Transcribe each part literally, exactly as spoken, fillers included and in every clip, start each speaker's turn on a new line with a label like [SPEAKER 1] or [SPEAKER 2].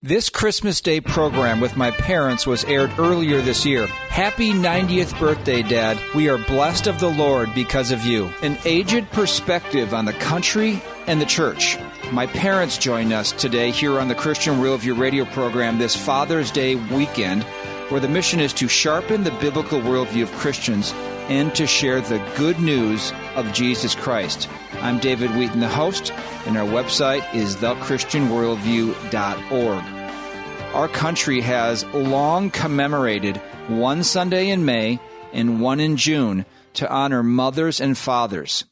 [SPEAKER 1] This Christmas Day program with my parents was aired earlier this year. Happy ninetieth birthday, Dad. We are blessed of the Lord because of you. An aged perspective on the country and the church. My parents join us today here on the Christian Worldview radio program this Father's Day weekend, where the mission is to sharpen the biblical worldview of Christians and to share the good news of Jesus Christ. I'm David Wheaton, the host, and our website is the christian worldview dot org. Our country has long commemorated one Sunday in May and one in June to honor mothers and fathers.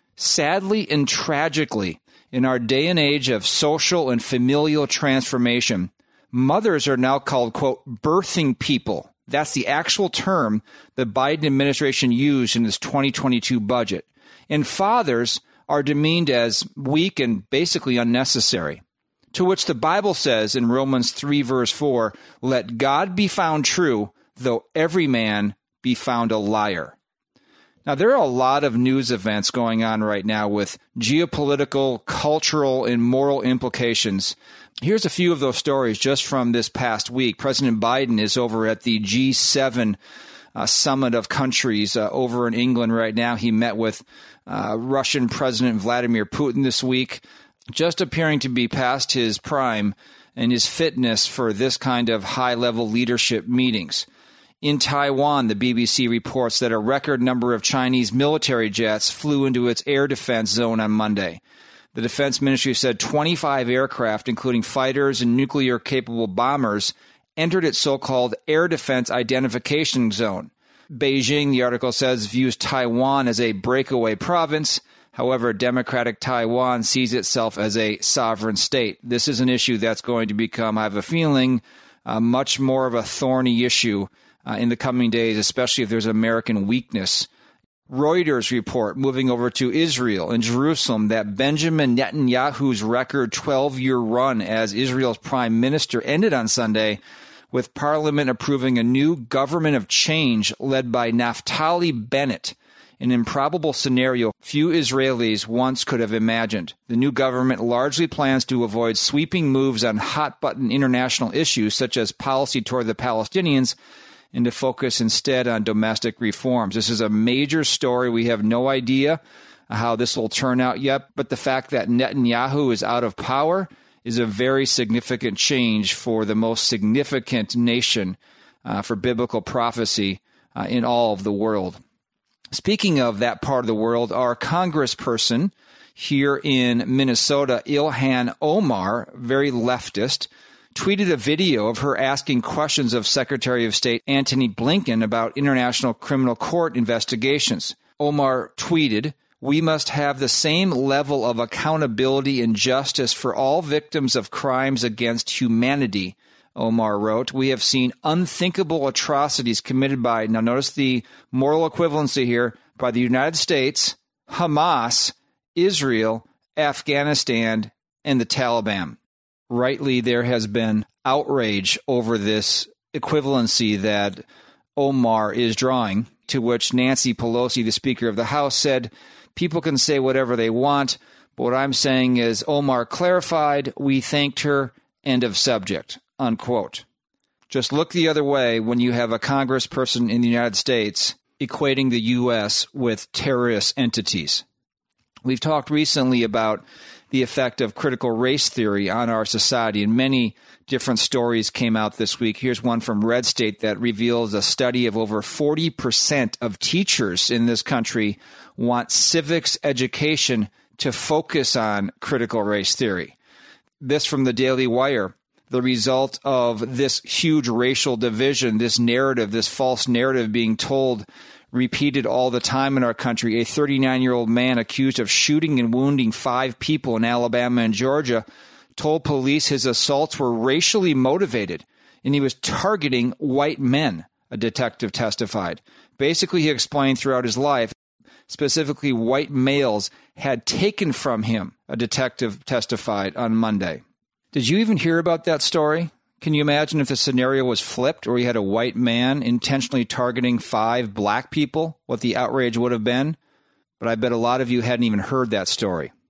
[SPEAKER 1] Sadly and tragically, in our day and age of social and familial transformation, mothers are now called, quote, birthing people. That's the actual term the Biden administration used in its twenty twenty-two budget. And fathers are demeaned as weak and basically unnecessary. To which the Bible says in Romans three, verse four, let God be found true, though every man be found a liar. Now, there are a lot of news events going on right now with geopolitical, cultural, and moral implications. Here's a few of those stories just from this past week. President Biden is over at the G seven uh, summit of countries uh, over in England right now. He met with uh, Russian President Vladimir Putin this week, just appearing to be past his prime and his fitness for this kind of high-level leadership meetings. In Taiwan, the B B C reports that a record number of Chinese military jets flew into its air defense zone on Monday. The Defense Ministry said twenty-five aircraft, including fighters and nuclear-capable bombers, entered its so-called air defense identification zone. Beijing, the article says, views Taiwan as a breakaway province. However, democratic Taiwan sees itself as a sovereign state. This is an issue that's going to become, I have a feeling, uh, much more of a thorny issue uh, in the coming days, especially if there's American weakness. Reuters report, moving over to Israel and Jerusalem, that Benjamin Netanyahu's record twelve-year run as Israel's prime minister ended on Sunday with Parliament approving a new government of change led by Naftali Bennett, an improbable scenario few Israelis once could have imagined. The new government largely plans to avoid sweeping moves on hot-button international issues such as policy toward the Palestinians and to focus instead on domestic reforms. This is a major story. We have no idea how this will turn out yet, but the fact that Netanyahu is out of power is a very significant change for the most significant nation uh, for biblical prophecy uh, in all of the world. Speaking of that part of the world, our congressperson here in Minnesota, Ilhan Omar, very leftist, tweeted a video of her asking questions of Secretary of State Antony Blinken about international criminal court investigations. Omar tweeted, "We must have the same level of accountability and justice for all victims of crimes against humanity." Omar wrote, "We have seen unthinkable atrocities committed by," now notice the moral equivalency here, by the United States, Hamas, Israel, Afghanistan, and the Taliban. Rightly, there has been outrage over this equivalency that Omar is drawing, to which Nancy Pelosi, the Speaker of the House, said, "People can say whatever they want, but what I'm saying is Omar clarified, we thanked her, end of subject," unquote. Just look the other way when you have a congressperson in the United States equating the U S with terrorist entities. We've talked recently about the effect of critical race theory on our society, and many different stories came out this week. Here's one from Red State that reveals a study of over forty percent of teachers in this country want civics education to focus on critical race theory. This from the Daily Wire. The result of this huge racial division, this narrative, this false narrative being told, repeated all the time in our country. A thirty-nine-year-old man accused of shooting and wounding five people in Alabama and Georgia told police his assaults were racially motivated, and he was targeting white men, a detective testified. Basically, he explained throughout his life, specifically white males had taken from him, a detective testified on Monday. Did you even hear about that story? Can you imagine if the scenario was flipped, or you had a white man intentionally targeting five black people, what the outrage would have been? But I bet a lot of you hadn't even heard that story.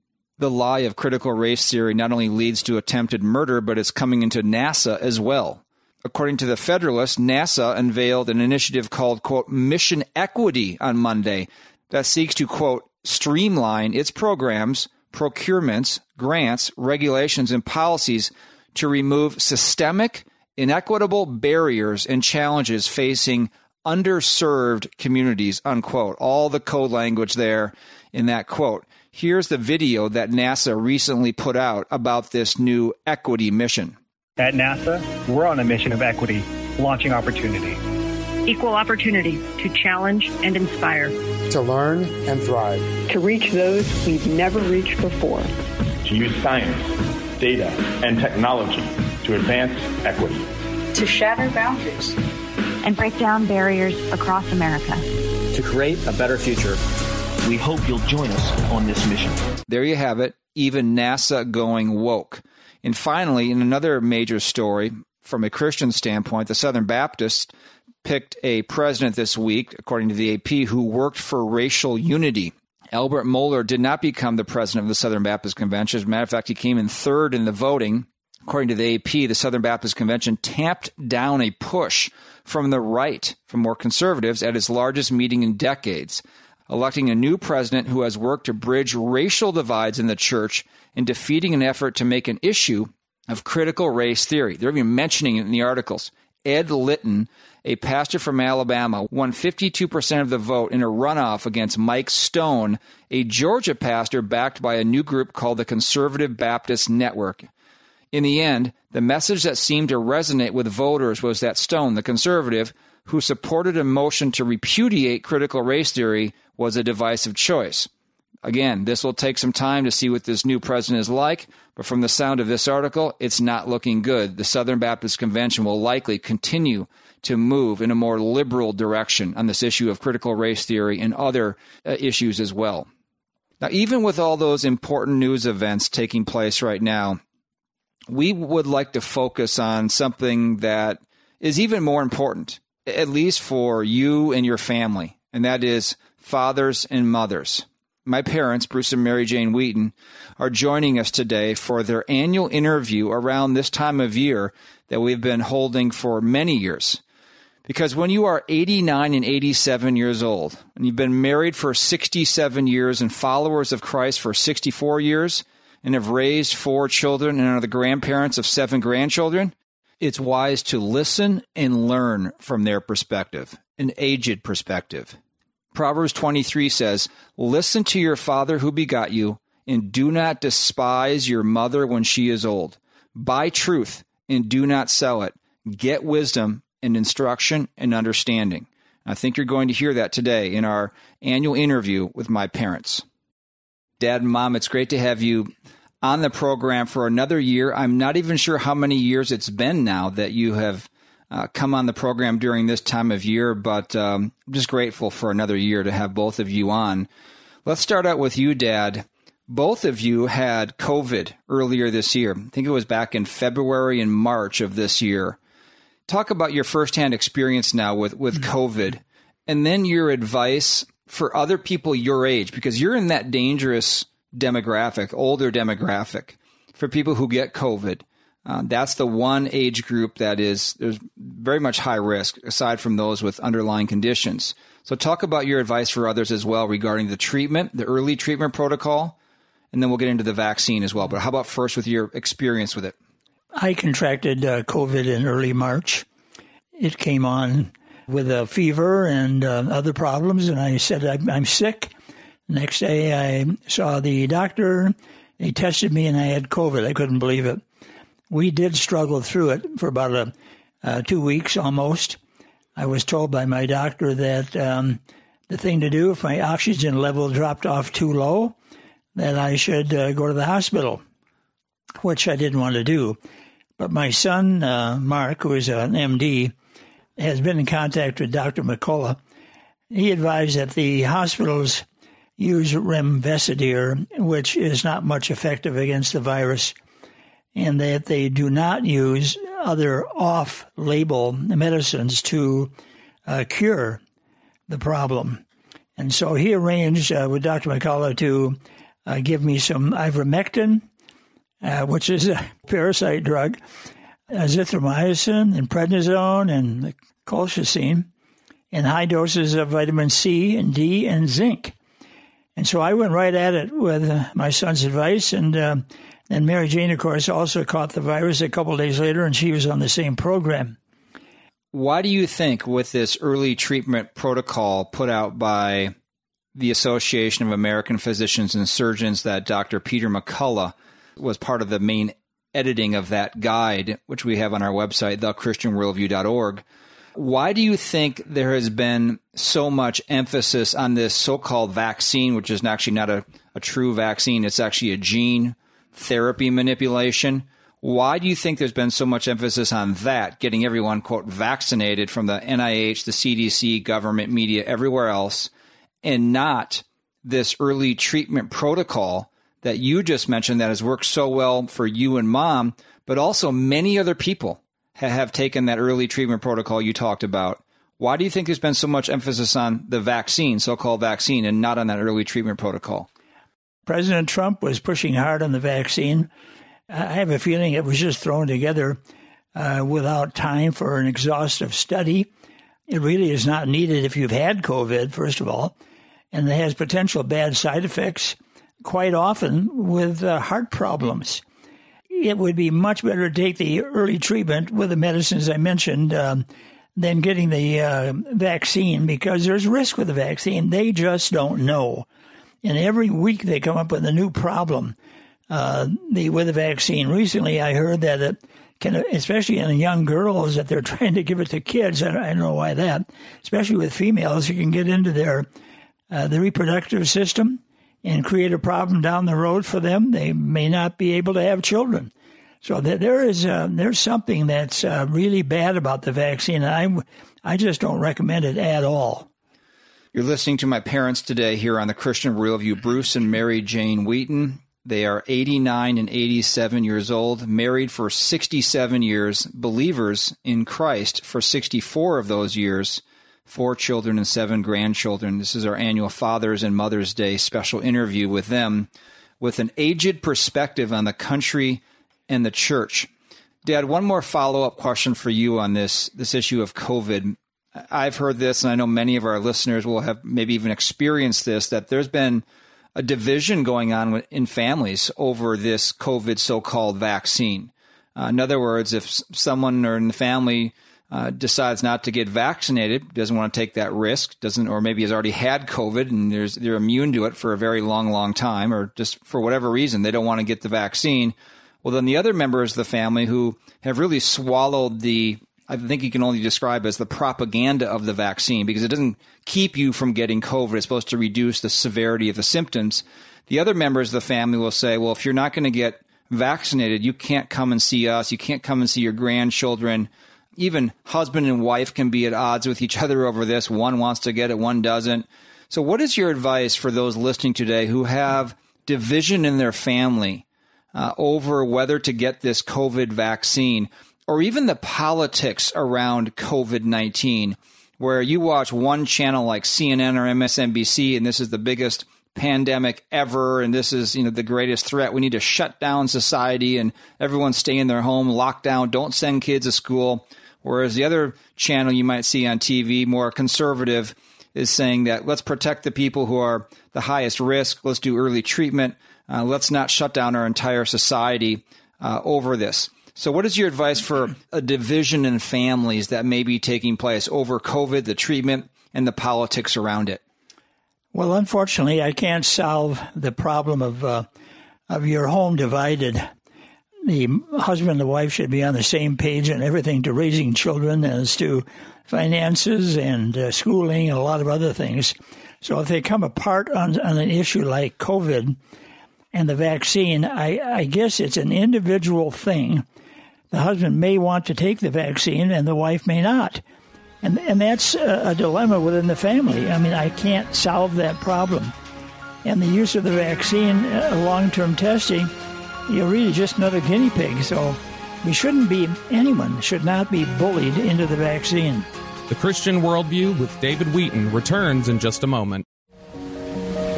[SPEAKER 1] The lie of critical race theory not only leads to attempted murder, but it's coming into NASA as well. According to the Federalist, NASA unveiled an initiative called, quote, Mission Equity on Monday that seeks to, quote, streamline its programs, procurements, grants, regulations, and policies to remove systemic, inequitable barriers and challenges facing underserved communities, unquote. All the code language there in that quote. Here's the video that NASA recently put out about this new equity mission.
[SPEAKER 2] At NASA, we're on a mission of equity, launching opportunity.
[SPEAKER 3] Equal opportunity to challenge and inspire.
[SPEAKER 4] To learn and thrive.
[SPEAKER 5] To reach those we've never reached before.
[SPEAKER 6] To use science, data, and technology to advance equity.
[SPEAKER 7] To shatter boundaries.
[SPEAKER 8] And break down barriers across America.
[SPEAKER 9] To create a better future. We hope you'll join us on this mission.
[SPEAKER 1] There you have it, even NASA going woke. And finally, in another major story, from a Christian standpoint, the Southern Baptists picked a president this week, according to the A P, who worked for racial unity. Albert Mohler did not become the president of the Southern Baptist Convention. As a matter of fact, he came in third in the voting. According to the A P, the Southern Baptist Convention tamped down a push from the right, from more conservatives, at its largest meeting in decades, electing a new president who has worked to bridge racial divides in the church and defeating an effort to make an issue of critical race theory. They're even mentioning it in the articles. Ed Litton, a pastor from Alabama, won fifty-two percent of the vote in a runoff against Mike Stone, a Georgia pastor backed by a new group called the Conservative Baptist Network. In the end, the message that seemed to resonate with voters was that Stone, the conservative, who supported a motion to repudiate critical race theory, was a divisive choice. Again, this will take some time to see what this new president is like, but from the sound of this article, it's not looking good. The Southern Baptist Convention will likely continue to move in a more liberal direction on this issue of critical race theory and other uh, issues as well. Now, even with all those important news events taking place right now, we would like to focus on something that is even more important, at least for you and your family, and that is fathers and mothers. My parents, Bruce and Mary Jane Wheaton, are joining us today for their annual interview around this time of year that we've been holding for many years. Because when you are eighty-nine and eighty-seven years old, and you've been married for sixty-seven years and followers of Christ for sixty-four years, and have raised four children and are the grandparents of seven grandchildren, it's wise to listen and learn from their perspective, an aged perspective. Proverbs twenty-three says, "Listen to your father who begot you, and do not despise your mother when she is old. Buy truth, and do not sell it. Get wisdom and instruction and understanding." I think you're going to hear that today in our annual interview with my parents. Dad and Mom, it's great to have you on the program for another year. I'm not even sure how many years it's been now that you have Uh, come on the program during this time of year, but um, I'm just grateful for another year to have both of you on. Let's start out with you, Dad. Both of you had COVID earlier this year. I think it was back in February and March of this year. Talk about your firsthand experience now with, with mm-hmm. COVID, and then your advice for other people your age, because you're in that dangerous demographic, older demographic, for people who get COVID. Uh, that's the one age group that is there's very much high risk, aside from those with underlying conditions. So talk about your advice for others as well regarding the treatment, the early treatment protocol, and then we'll get into the vaccine as well. But how about first with your experience with it?
[SPEAKER 10] I contracted uh, COVID in early March. It came on with a fever and uh, other problems, and I said, I'm, I'm sick. Next day, I saw the doctor. He tested me, and I had COVID. I couldn't believe it. We did struggle through it for about a, uh, two weeks almost. I was told by my doctor that um, the thing to do, if my oxygen level dropped off too low, that I should uh, go to the hospital, which I didn't want to do. But my son, uh, Mark, who is an M D, has been in contact with Doctor McCullough. He advised that the hospitals use remdesivir, which is not much effective against the virus, and that they do not use other off-label medicines to uh, cure the problem. And so he arranged uh, with Doctor McCullough to uh, give me some ivermectin, uh, which is a parasite drug, azithromycin and prednisone and colchicine, and high doses of vitamin C and D and zinc. And so I went right at it with uh, my son's advice, and uh, and Mary Jane, of course, also caught the virus a couple of days later, and she was on the same program.
[SPEAKER 1] Why do you think with this early treatment protocol put out by the Association of American Physicians and Surgeons that Doctor Peter McCullough was part of the main editing of that guide, which we have on our website, the christian worldview dot org, why do you think there has been so much emphasis on this so-called vaccine, which is actually not a, a true vaccine, it's actually a gene therapy manipulation? Why do you think there's been so much emphasis on that, getting everyone, quote, vaccinated from the N I H, the C D C, government, media, everywhere else, and not this early treatment protocol that you just mentioned that has worked so well for you and Mom, but also many other people ha- have taken that early treatment protocol you talked about? Why do you think there's been so much emphasis on the vaccine, so-called vaccine, and not on that early treatment protocol?
[SPEAKER 10] President Trump was pushing hard on the vaccine. I have a feeling it was just thrown together uh, without time for an exhaustive study. It really is not needed if you've had COVID, first of all, and it has potential bad side effects, quite often with uh, heart problems. It would be much better to take the early treatment with the medicines I mentioned um, than getting the uh, vaccine, because there's risk with the vaccine. They just don't know. And every week they come up with a new problem uh, the, with the vaccine. Recently I heard that it can, especially in young girls, that they're trying to give it to kids. I don't, I don't know why that. Especially with females, you can get into their uh, the reproductive system and create a problem down the road for them. They may not be able to have children. So there is uh, there's something that's uh, really bad about the vaccine. And I, I just don't recommend it at all.
[SPEAKER 1] You're listening to My Parents Today here on the Christian Worldview. Bruce and Mary Jane Wheaton. They are eighty-nine and eighty-seven years old, married for sixty-seven years, believers in Christ for sixty-four of those years, four children and seven grandchildren. This is our annual Father's and Mother's Day special interview with them, with an aged perspective on the country and the church. Dad, one more follow-up question for you on this, this issue of COVID. I've heard this, and I know many of our listeners will have maybe even experienced this, that there's been a division going on in families over this COVID so-called vaccine. Uh, in other words, if someone or in the family uh, decides not to get vaccinated, doesn't want to take that risk, doesn't, or maybe has already had COVID and there's, they're immune to it for a very long, long time, or just for whatever reason, they don't want to get the vaccine. Well, then the other members of the family who have really swallowed the, I think you can only describe as the propaganda of the vaccine, because it doesn't keep you from getting COVID. It's supposed to reduce the severity of the symptoms. The other members of the family will say, well, if you're not going to get vaccinated, you can't come and see us. You can't come and see your grandchildren. Even husband and wife can be at odds with each other over this. One wants to get it, one doesn't. So what is your advice for those listening today who have division in their family uh, over whether to get this COVID vaccine, or even the politics around COVID nineteen, where you watch one channel like C N N or M S N B C, and this is the biggest pandemic ever, and this is, you know, the greatest threat. We need to shut down society, and everyone stay in their home, lock down, don't send kids to school. Whereas the other channel you might see on T V, more conservative, is saying that let's protect the people who are the highest risk. Let's do early treatment. Uh, let's not shut down our entire society uh, over this. So what is your advice for a division in families that may be taking place over COVID, the treatment, and the politics around it?
[SPEAKER 10] Well, unfortunately, I can't solve the problem of uh, of your home divided. The husband and the wife should be on the same page on everything to raising children, as to finances and uh, schooling and a lot of other things. So if they come apart on, on an issue like COVID and the vaccine, I, I guess it's an individual thing. The husband may want to take the vaccine and the wife may not. And and that's a, a dilemma within the family. I mean, I can't solve that problem. And the use of the vaccine, uh, long-term testing, you're really just another guinea pig. So we shouldn't be, anyone should not be bullied into the vaccine.
[SPEAKER 11] The Christian Worldview with David Wheaton returns in just a moment.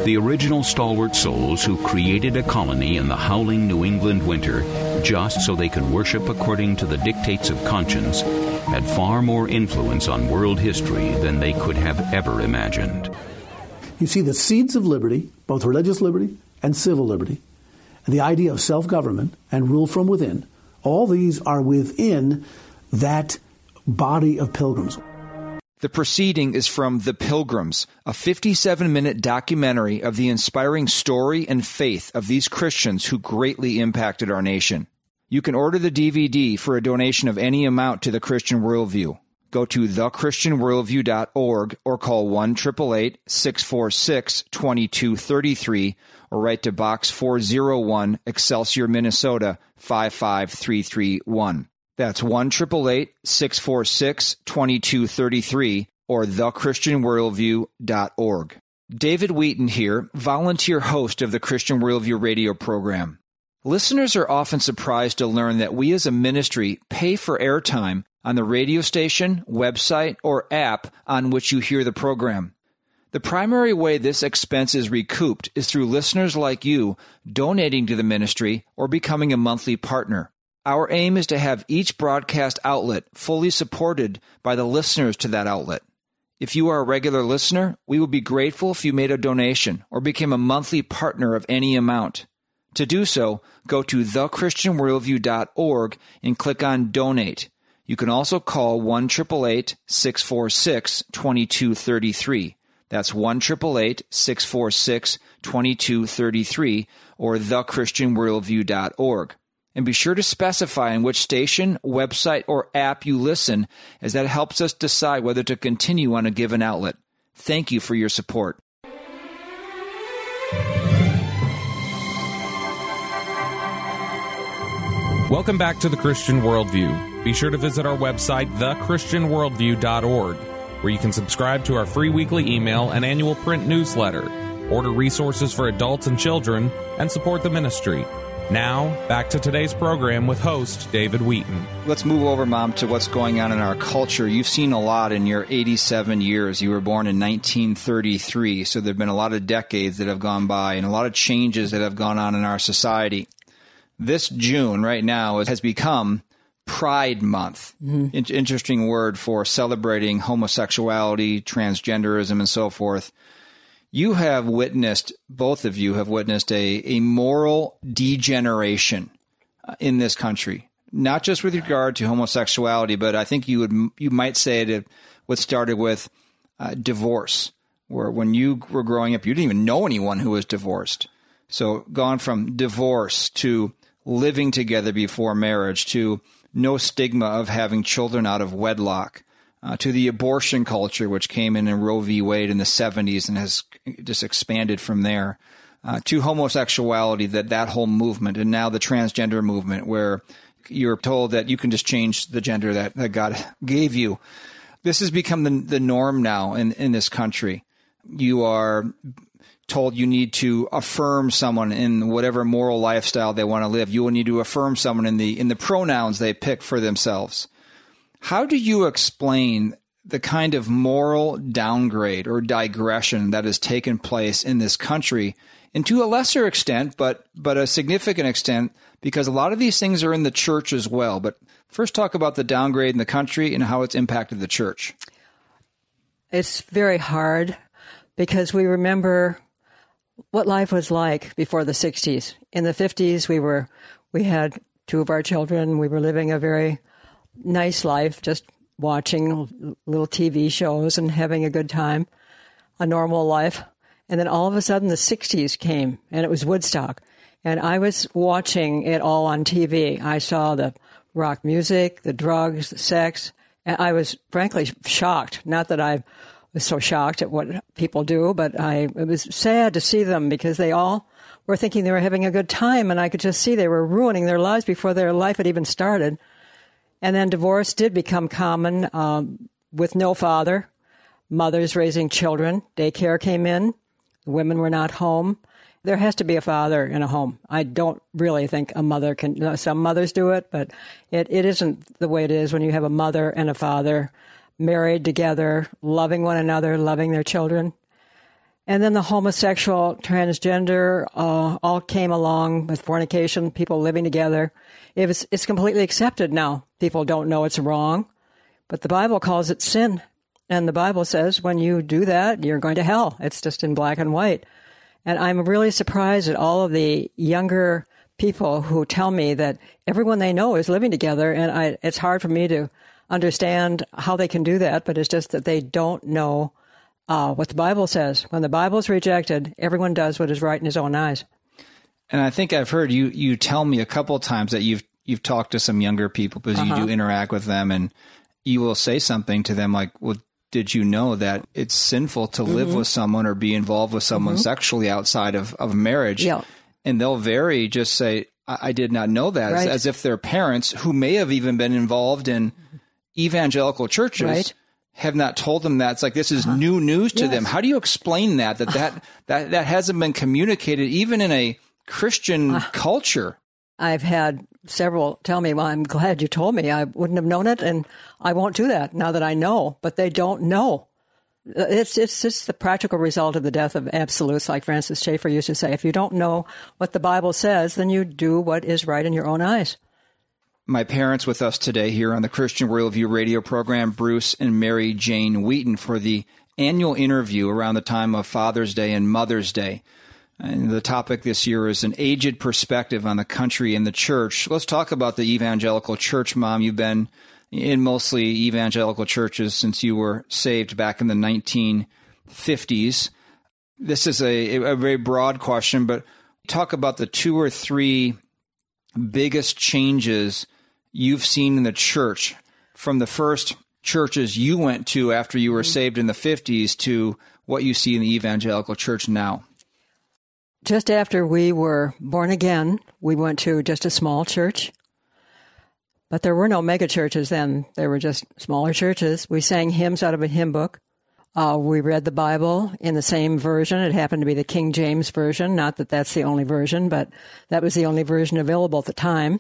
[SPEAKER 11] The original stalwart souls who created a colony in the howling New England winter just so they could worship according to the dictates of conscience had far more influence on world history than they could have ever imagined.
[SPEAKER 12] You see the seeds of liberty, both religious liberty and civil liberty, and the idea of self-government and rule from within, all these are within that body of pilgrims.
[SPEAKER 1] The proceeding is from The Pilgrims, a fifty-seven minute documentary of the inspiring story and faith of these Christians who greatly impacted our nation. You can order the D V D for a donation of any amount to The Christian Worldview. Go to the christian worldview dot org or call one eight eight eight, six four six, two two three three or write to Box four oh one, Excelsior, Minnesota, five five three three one. That's one eight eight eight, six four six, two two three three or the christian worldview dot org. David Wheaton here, volunteer host of the Christian Worldview radio program. Listeners are often surprised to learn that we as a ministry pay for airtime on the radio station, website, or app on which you hear the program. The primary way this expense is recouped is through listeners like you donating to the ministry or becoming a monthly partner. Our aim is to have each broadcast outlet fully supported by the listeners to that outlet. If you are a regular listener, we would be grateful if you made a donation or became a monthly partner of any amount. To do so, go to the christian worldview dot org and click on Donate. You can also call one eight eight eight, six four six, two two three three. That's one eight eight eight, six four six, two two three three or the christian worldview dot org. And be sure to specify on which station, website, or app you listen, as that helps us decide whether to continue on a given outlet. Thank you for your support.
[SPEAKER 13] Welcome back to The Christian Worldview. Be sure to visit our website, the christian worldview dot org, where you can subscribe to our free weekly email and annual print newsletter, order resources for adults and children, and support the ministry. Now, back to today's program with host David Wheaton.
[SPEAKER 1] Let's move over, Mom, to what's going on in our culture. You've seen a lot in your eighty-seven years. You were born in nineteen thirty-three, so there have been a lot of decades that have gone by and a lot of changes that have gone on in our society. This June, right now, has become Pride Month. Mm-hmm. In- interesting word for celebrating homosexuality, transgenderism, and so forth. You have witnessed, both of you have witnessed a, a moral degeneration uh, in this country, not just with regard to homosexuality, but I think you would you might say that what started with uh, divorce, where when you were growing up, you didn't even know anyone who was divorced. So gone from divorce to living together before marriage to no stigma of having children out of wedlock. Uh, to the abortion culture, which came in in Roe v. Wade in the seventies and has just expanded from there, uh, to homosexuality, that that whole movement, and now the transgender movement, where you're told that you can just change the gender that, that God gave you. This has become the, the norm now in, in this country. You are told you need to affirm someone in whatever moral lifestyle they want to live. You will need to affirm someone in the in the pronouns they pick for themselves. How do you explain the kind of moral downgrade or digression that has taken place in this country, and to a lesser extent, but but a significant extent, because a lot of these things are in the church as well. But first, talk about the downgrade in the country and how it's impacted the church.
[SPEAKER 14] It's very hard because we remember what life was like before the sixties. In the fifties, we were we had two of our children. We were living a very nice life, just watching little T V shows and having a good time, a normal life. And then all of a sudden the sixties came, and it was Woodstock. And I was watching it all on T V. I saw the rock music, the drugs, the sex. And I was frankly shocked. Not that I was so shocked at what people do, but I it was sad to see them because they all were thinking they were having a good time, and I could just see they were ruining their lives before their life had even started. And then divorce did become common um, with no father, mothers raising children. Daycare came in. Women were not home. There has to be a father in a home. I don't really think a mother can. Some mothers do it, but it, it isn't the way it is when you have a mother and a father married together, loving one another, loving their children. And then the homosexual, transgender, uh, all came along with fornication, people living together. It was, it's completely accepted now. People don't know it's wrong, but the Bible calls it sin. And the Bible says when you do that, you're going to hell. It's just in black and white. And I'm really surprised at all of the younger people who tell me that everyone they know is living together. And I, it's hard for me to understand how they can do that, but it's just that they don't know uh, what the Bible says. When the Bible is rejected, everyone does what is right in his own eyes. And
[SPEAKER 1] I think I've heard you you tell me a couple of times that you've you've talked to some younger people because uh-huh. you do interact with them, and you will say something to them like, well, did you know that it's sinful to live mm-hmm. with someone or be involved with someone mm-hmm. sexually outside of, of marriage?
[SPEAKER 14] Yeah.
[SPEAKER 1] And they'll very just say, I, I did not know that, right. as, as if their parents, who may have even been involved in evangelical churches, right. have not told them that. It's like this is uh-huh. new news to yes. them. How do you explain that, that that, that, that hasn't been communicated even in a Christian uh, culture?
[SPEAKER 14] I've had several tell me, well, I'm glad you told me. I wouldn't have known it, and I won't do that now that I know. But they don't know. It's it's just the practical result of the death of absolutes, like Francis Schaeffer used to say. If you don't know what the Bible says, then you do what is right in your own eyes.
[SPEAKER 1] My parents with us today here on the Christian Worldview radio program, Bruce and Mary Jane Wheaton, for the annual interview around the time of Father's Day and Mother's Day. And the topic this year is an aged perspective on the country and the church. Let's talk about the evangelical church, Mom. You've been in mostly evangelical churches since you were saved back in the nineteen fifties. This is a, a very broad question, but talk about the two or three biggest changes you've seen in the church from the first churches you went to after you were saved in the fifties to what you see in the evangelical church now.
[SPEAKER 14] Just after we were born again, we went to just a small church. But there were no mega churches then. There were just smaller churches. We sang hymns out of a hymn book. Uh, we read the Bible in the same version. It happened to be the King James Version. Not that that's the only version, but that was the only version available at the time.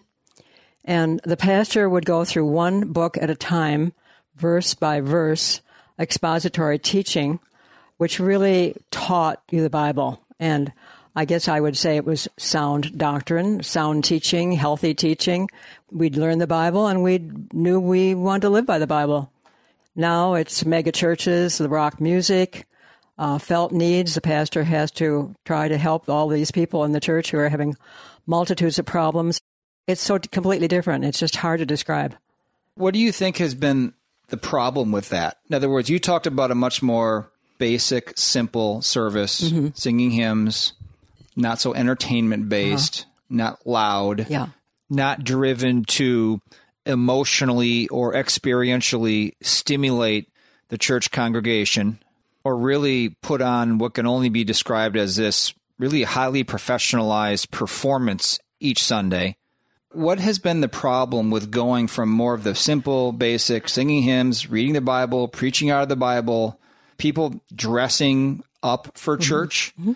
[SPEAKER 14] And the pastor would go through one book at a time, verse by verse, expository teaching, which really taught you the Bible. And I guess I would say it was sound doctrine, sound teaching, healthy teaching. We'd learn the Bible, and we knew we wanted to live by the Bible. Now it's mega churches, the rock music, uh, felt needs. The pastor has to try to help all these people in the church who are having multitudes of problems. It's so completely different. It's just hard to describe.
[SPEAKER 1] What do you think has been the problem with that? In other words, you talked about a much more basic, simple service, mm-hmm. singing hymns, not so entertainment-based, uh-huh. not loud,
[SPEAKER 14] yeah.
[SPEAKER 1] not driven to emotionally or experientially stimulate the church congregation, or really put on what can only be described as this really highly professionalized performance each Sunday. What has been the problem with going from more of the simple, basic, singing hymns, reading the Bible, preaching out of the Bible, people dressing up for mm-hmm. church, mm-hmm.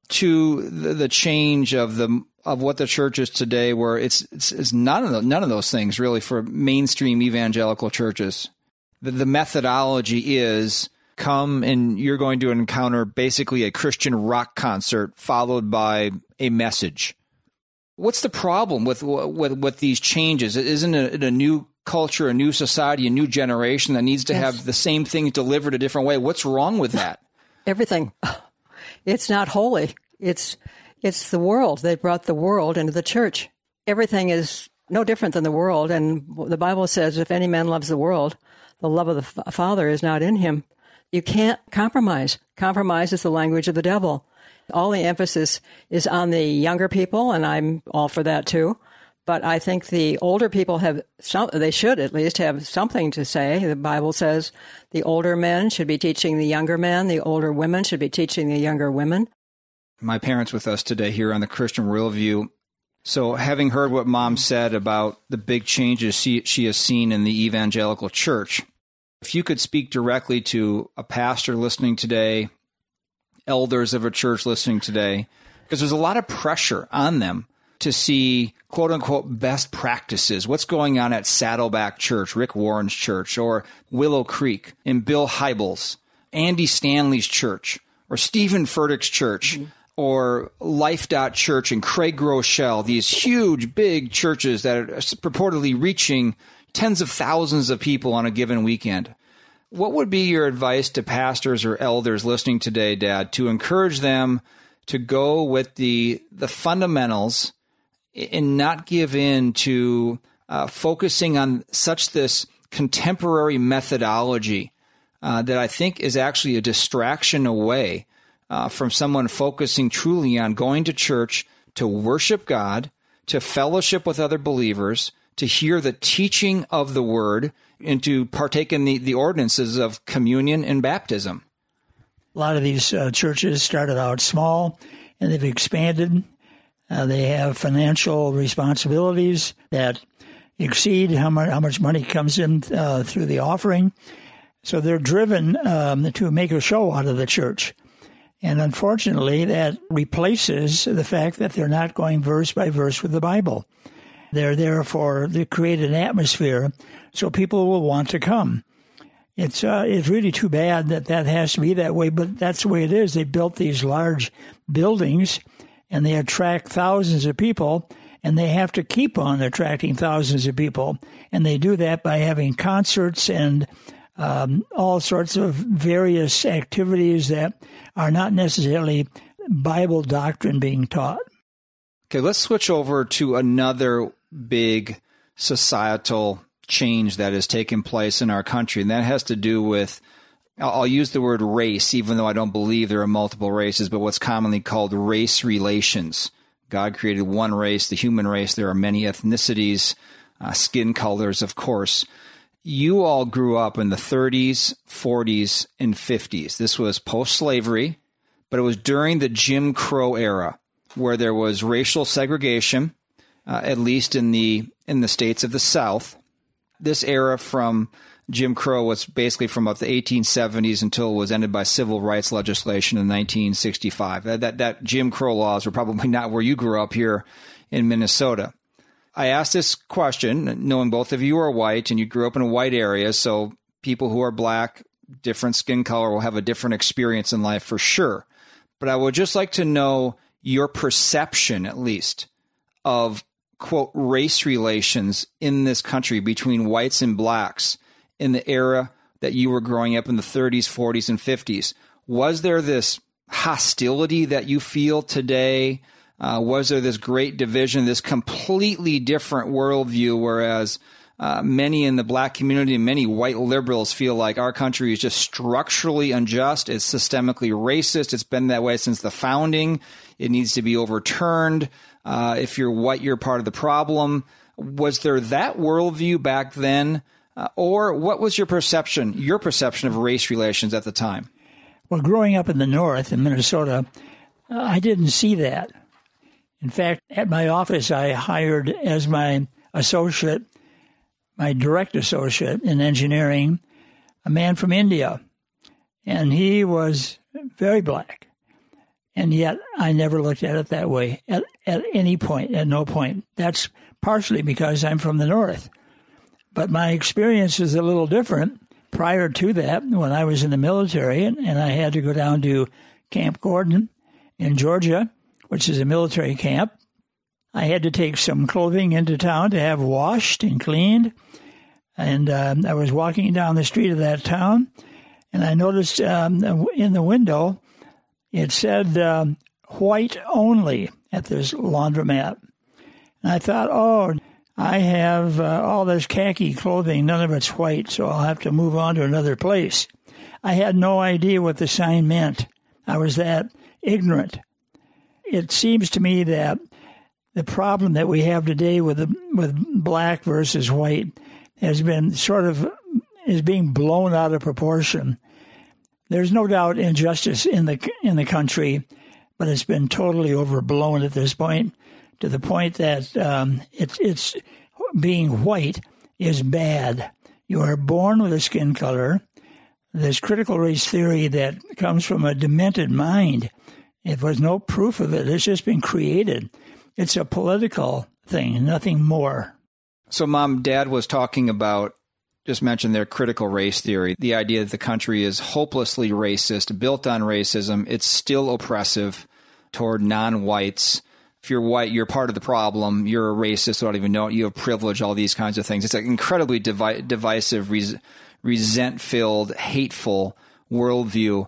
[SPEAKER 1] to the, the change of the of what the church is today, where it's it's, it's none of the, none of those things really for mainstream evangelical churches. The, the methodology is come and you're going to encounter basically a Christian rock concert followed by a message. What's the problem with with, with these changes? Isn't it a new culture, a new society, a new generation that needs to yes. have the same things delivered a different way? What's wrong with that?
[SPEAKER 14] Everything. It's not holy. It's it's the world. They brought the world into the church. Everything is no different than the world. And the Bible says, if any man loves the world, the love of the Father is not in him. You can't compromise. Compromise is the language of the devil. All the emphasis is on the younger people, and I'm all for that too. But I think the older people have some, they should at least have something to say. The Bible says the older men should be teaching the younger men. The older women should be teaching the younger women.
[SPEAKER 1] My parents with us today here on the Christian Worldview. So having heard what Mom said about the big changes she, she has seen in the evangelical church, if you could speak directly to a pastor listening today, elders of a church listening today, because there's a lot of pressure on them to see quote-unquote best practices. What's going on at Saddleback Church, Rick Warren's church, or Willow Creek, and Bill Hybels, Andy Stanley's church. or Stephen Furtick's church, mm-hmm. or Life Church in Craig Groeschel, these huge, big churches that are purportedly reaching tens of thousands of people on a given weekend. What would be your advice to pastors or elders listening today, Dad, to encourage them to go with the the fundamentals and not give in to uh, focusing on such this contemporary methodology uh, that I think is actually a distraction away uh, from someone focusing truly on going to church to worship God, to fellowship with other believers, to hear the teaching of the Word, and to partake in the, the ordinances of communion and baptism?
[SPEAKER 10] A lot of these uh, churches started out small, and they've expanded. Uh, they have financial responsibilities that exceed how much, how much money comes in uh, through the offering. So they're driven um, to make a show out of the church. And unfortunately, that replaces the fact that they're not going verse by verse with the Bible. They're there for to create an atmosphere so people will want to come. It's uh, it's really too bad that that has to be that way, but that's the way it is. They built these large buildings, and they attract thousands of people, and they have to keep on attracting thousands of people. And they do that by having concerts and um, all sorts of various activities that are not necessarily Bible doctrine being taught.
[SPEAKER 1] Okay, let's switch over to another big societal change that has taken place in our country, and that has to do with, I'll use the word race, even though I don't believe there are multiple races, but what's commonly called race relations. God created one race, the human race. There are many ethnicities, uh, skin colors, of course. You all grew up in the thirties, forties, and fifties. This was post-slavery, but it was during the Jim Crow era, where there was racial segregation, uh, at least in the in the states of the South. This era from Jim Crow was basically from about the eighteen seventies until it was ended by civil rights legislation in nineteen sixty-five. That, that, that Jim Crow laws were probably not where you grew up here in Minnesota. I asked this question, knowing both of you are white and you grew up in a white area, so people who are black, different skin color, will have a different experience in life for sure. But I would just like to know your perception, at least, of, quote, race relations in this country between whites and blacks in the era that you were growing up in the thirties, forties, and fifties. Was there this hostility that you feel today? Uh, was there this great division, this completely different worldview, whereas uh, many in the black community and many white liberals feel like our country is just structurally unjust, it's systemically racist, it's been that way since the founding, it needs to be overturned. Uh, if you're white, you're part of the problem. Was there that worldview back then? Uh, or what was your perception, your perception of race relations at the time?
[SPEAKER 10] Well, growing up in the North, in Minnesota, uh, I didn't see that. In fact, at my office, I hired as my associate, my direct associate in engineering, a man from India. And he was very black. And yet I never looked at it that way at, at any point, at no point. That's partially because I'm from the North. But my experience is a little different. Prior to that, when I was in the military and, and I had to go down to Camp Gordon in Georgia, which is a military camp, I had to take some clothing into town to have washed and cleaned. And um, I was walking down the street of that town, and I noticed um, in the window, it said um, white only at this laundromat. And I thought, oh, I have uh, all this khaki clothing, none of it's white, so I'll have to move on to another place. I had no idea what the sign meant. I was that ignorant. It seems to me that the problem that we have today with the, with black versus white has been sort of is being blown out of proportion. There's no doubt injustice in the in the country, but it's been totally overblown at this point, to the point that um, it's it's being white is bad. You are born with a skin color. There's critical race theory that comes from a demented mind. If there's no proof of it, it's just been created. It's a political thing, nothing more.
[SPEAKER 1] So Mom, Dad was talking about just mentioned their critical race theory, the idea that the country is hopelessly racist, built on racism. It's still oppressive toward non-whites. If you're white, you're part of the problem. You're a racist, I don't even know it. You have privilege, all these kinds of things. It's an incredibly divi- divisive, res- resent-filled, hateful worldview.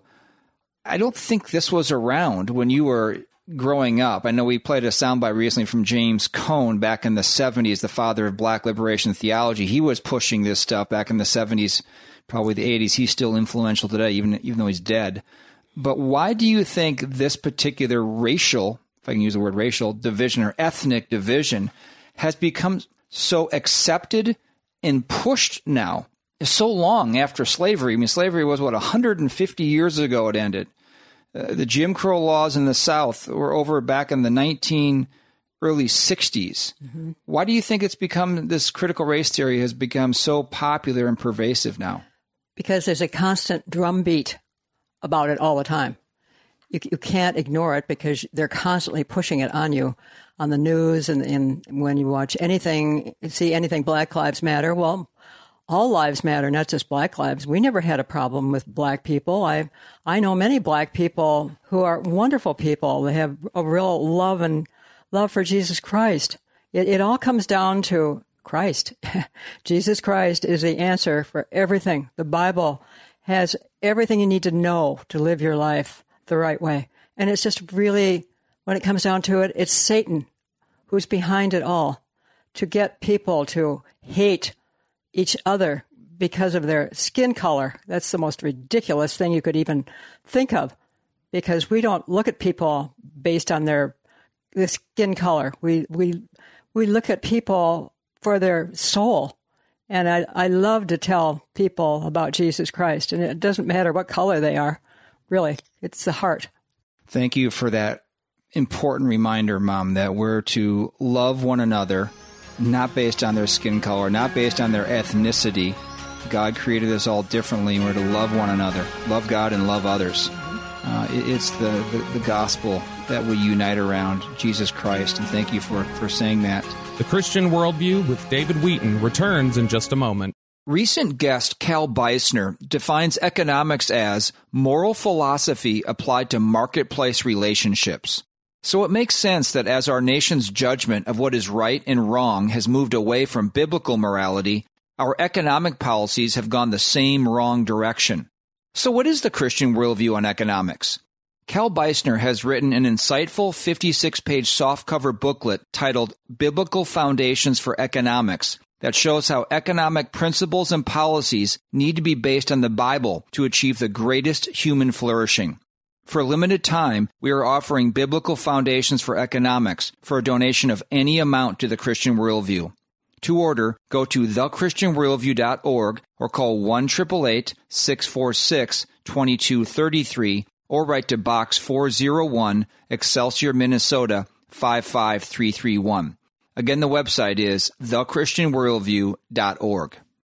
[SPEAKER 1] I don't think this was around when you were growing up. I know we played a soundbite recently from James Cone back in the seventies, the father of Black liberation theology. He was pushing this stuff back in the seventies, probably the eighties. He's still influential today, even, even though he's dead. But why do you think this particular racial, if I can use the word racial, division or ethnic division has become so accepted and pushed now? So long after slavery. I mean, slavery was, what, one hundred fifty years ago it ended. Uh, the Jim Crow laws in the South were over back in the nineteen early sixties. Mm-hmm. Why do you think it's become, this critical race theory has become so popular and pervasive now?
[SPEAKER 14] Because there's a constant drumbeat about it all the time. You, you can't ignore it because they're constantly pushing it on you on the news, and, and when you watch anything, see anything Black Lives Matter, well, all lives matter, not just Black lives. We never had a problem with Black people. I I know many Black people who are wonderful people. They have a real love and love for Jesus Christ. It, it all comes down to Christ. Jesus Christ is the answer for everything. The Bible has everything you need to know to live your life the right way. And it's just really, when it comes down to it, it's Satan who's behind it all, to get people to hate each other because of their skin color. That's the most ridiculous thing you could even think of, because we don't look at people based on their, their skin color. We we we look at people for their soul. And I, I love to tell people about Jesus Christ, and it doesn't matter what color they are, really. It's the heart.
[SPEAKER 1] Thank you for that important reminder, Mom, that we're to love one another, not based on their skin color, not based on their ethnicity. God created us all differently, and we're to love one another, love God and love others. Uh, it, it's the, the, the gospel that we unite around, Jesus Christ, and thank you for, for saying that.
[SPEAKER 13] The Christian Worldview with David Wheaton returns in just a moment.
[SPEAKER 1] Recent guest Cal Beisner defines economics as moral philosophy applied to marketplace relationships. So it makes sense that as our nation's judgment of what is right and wrong has moved away from biblical morality, our economic policies have gone the same wrong direction. So what is the Christian worldview on economics? Cal Beisner has written an insightful fifty-six page softcover booklet titled Biblical Foundations for Economics that shows how economic principles and policies need to be based on the Bible to achieve the greatest human flourishing. For a limited time, we are offering Biblical Foundations for Economics for a donation of any amount to the Christian Worldview. To order, go to the christian worldview dot org or call one eight eight eight, six four six, two two three three or write to Box four oh one, Excelsior, Minnesota, five five three three one. Again, the website is the christian worldview dot org.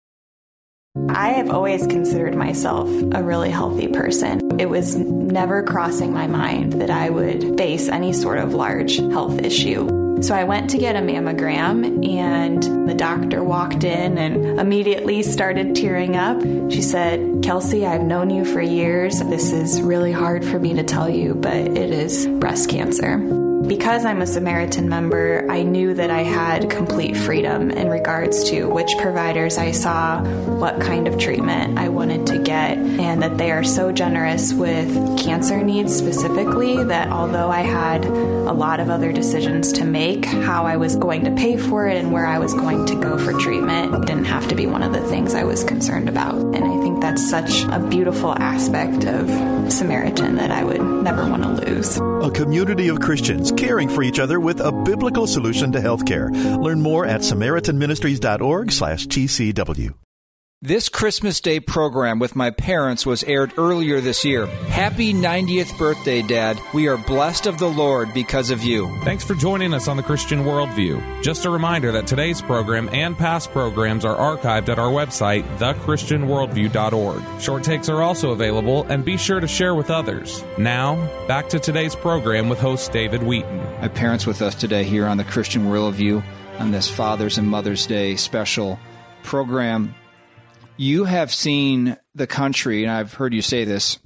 [SPEAKER 15] I have always considered myself a really healthy person. It was never crossing my mind that I would face any sort of large health issue. So I went to get a mammogram, and the doctor walked in and immediately started tearing up. She said, "Kelsey, I've known you for years. This is really hard for me to tell you, but it is breast cancer." Because I'm a Samaritan member, I knew that I had complete freedom in regards to which providers I saw, what kind of treatment I wanted to get, and that they are so generous with cancer needs specifically that although I had a lot of other decisions to make, how I was going to pay for it and where I was going to go for treatment, it didn't have to be one of the things I was concerned about. And I think that's such a beautiful aspect of Samaritan that I would never want to lose.
[SPEAKER 16] A community of Christians caring for each other with a biblical solution to healthcare. Learn more at samaritan ministries dot org slash T C W.
[SPEAKER 1] This Christmas Day program with my parents was aired earlier this year. Happy ninetieth birthday, Dad. We are blessed of the Lord because of you.
[SPEAKER 13] Thanks for joining us on the Christian Worldview. Just a reminder that today's program and past programs are archived at our website, the christian worldview dot org. Short takes are also available, and be sure to share with others. Now, back to today's program with host David Wheaton.
[SPEAKER 1] My parents with us today here on the Christian Worldview on this Father's and Mother's Day special program. You have seen the country, and I've heard you say this,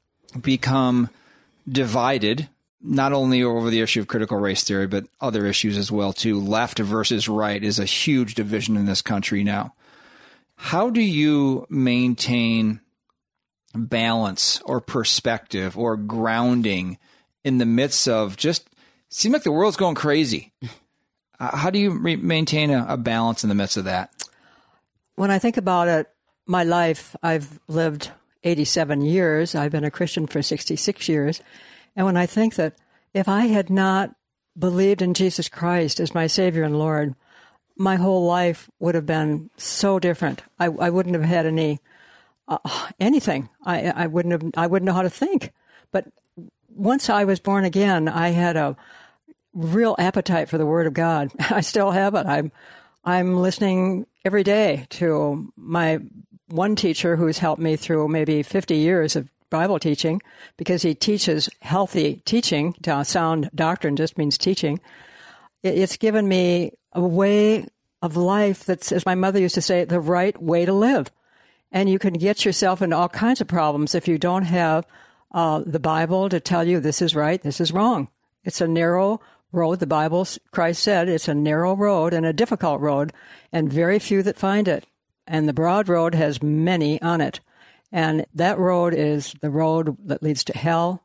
[SPEAKER 1] become divided, not only over the issue of critical race theory, but other issues as well, too. Left versus right is a huge division in this country now. How do you maintain balance or perspective or grounding in the midst of just, seems like the world's going crazy? Uh, how do you re- maintain a, a balance in the midst of that?
[SPEAKER 14] When I think about it, my life, I've lived eighty-seven years. I've been a Christian for sixty-six years. And when I think that if I had not believed in Jesus Christ as my Savior and Lord, my whole life would have been so different. I, I wouldn't have had any uh, anything. I, I wouldn't have. I wouldn't know how to think. But once I was born again, I had a real appetite for the Word of God. I still have it. I'm I'm listening every day to my one teacher who's helped me through maybe fifty years of Bible teaching, because he teaches healthy teaching. Sound doctrine just means teaching. It's given me a way of life that's, as my mother used to say, the right way to live. And you can get yourself into all kinds of problems if you don't have uh, the Bible to tell you this is right, this is wrong. It's a narrow road. The Bible, Christ said, it's a narrow road and a difficult road, and very few that find it. And the broad road has many on it. And that road is the road that leads to hell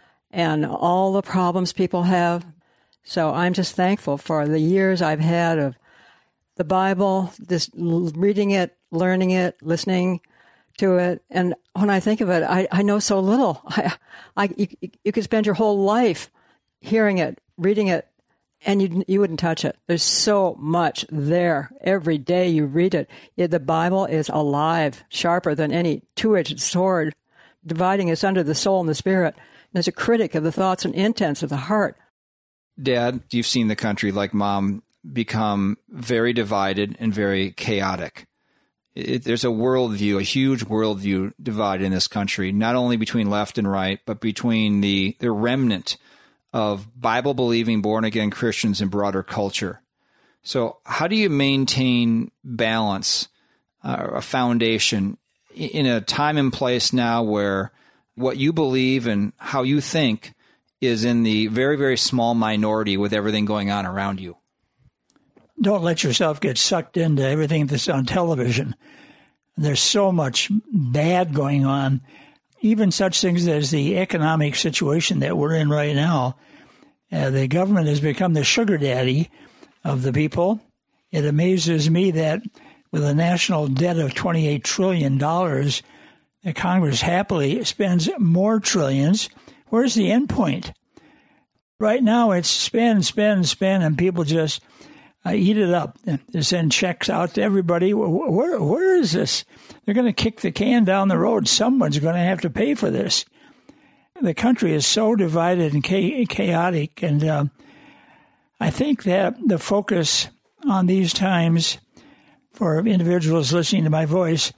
[SPEAKER 14] and all the problems people have. So I'm just thankful for the years I've had of the Bible, just reading it, learning it, listening to it. And when I think of it, I, I know so little. I, I, you, you could spend your whole life hearing it, reading it, and you you wouldn't touch it. There's so much there. Every day you read it. it. The Bible is alive, sharper than any two-edged sword, dividing us under the soul and the spirit. And as a critic of the thoughts and intents of the heart.
[SPEAKER 1] Dad, you've seen the country, like Mom, become very divided and very chaotic. It, there's a worldview, a huge worldview divide in this country, not only between left and right, but between the, the remnant of Bible-believing, born-again Christians and broader culture. So how do you maintain balance, uh, a foundation, in a time and place now where what you believe and how you think is in the very, very small minority with everything going on around you?
[SPEAKER 10] Don't let yourself get sucked into everything that's on television. There's so much bad going on. Even such things as the economic situation that we're in right now. Uh, the government has become the sugar daddy of the people. It amazes me that with a national debt of twenty-eight trillion dollars, the Congress happily spends more trillions. Where's the end point? Right now it's spend, spend, spend, and people just uh, eat it up. They send checks out to everybody. Where, where is this? They're going to kick the can down the road. Someone's going to have to pay for this. The country is so divided and chaotic, and uh, I think that the focus on these times for individuals listening to my voice,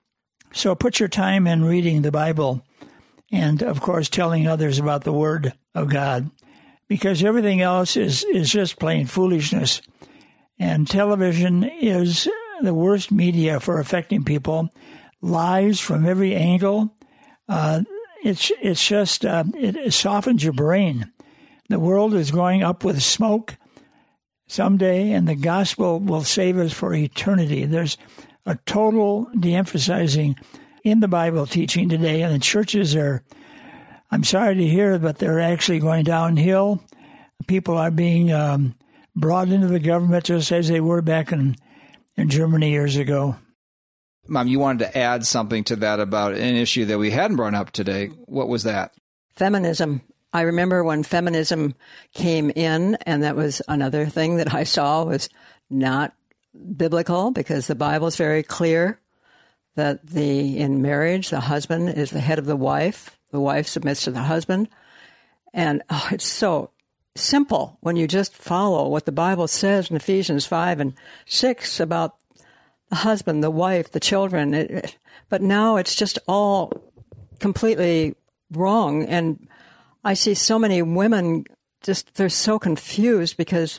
[SPEAKER 10] so put your time in reading the Bible and, of course, telling others about the Word of God, because everything else is, is just plain foolishness. And television is the worst media for affecting people. Lies from every angle. Uh, it's it's just, uh, it softens your brain. The world is going up with smoke someday, and the gospel will save us for eternity. There's a total de-emphasizing in the Bible teaching today, and the churches are, I'm sorry to hear, but they're actually going downhill. People are being um, brought into the government just as they were back in, in Germany years ago.
[SPEAKER 1] Mom, you wanted to add something to that about an issue that we hadn't brought up today. What was that?
[SPEAKER 14] Feminism. I remember when feminism came in, and that was another thing that I saw was not biblical, because the Bible is very clear that the in marriage, the husband is the head of the wife. The wife submits to the husband. And oh, it's so simple when you just follow what the Bible says in Ephesians five and six about the husband, the wife, the children. It, it, but now it's just all completely wrong. And I see so many women just, they're so confused because